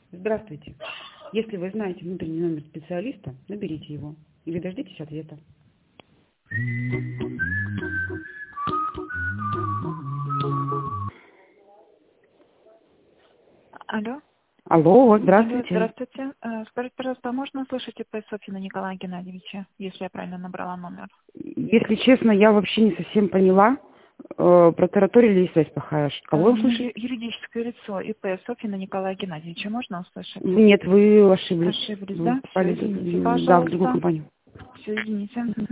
Здравствуйте. Если вы знаете внутренний номер специалиста, наберите его или дождитесь ответа. Алло. Алло, Алло, здравствуйте. здравствуйте. Скажите, пожалуйста, можно услышать ИП Софьина Николая Геннадьевича, если я правильно набрала номер? Если честно, я вообще не совсем поняла. Протараторили и связь плохая. Кого услышать? Юридическое лицо ИП Софьина Николая Геннадьевича можно услышать? Нет, вы ошиблись. Ошиблись, Вы да? Все, попали извините, в другую пожалуйста. компанию. Все, извините.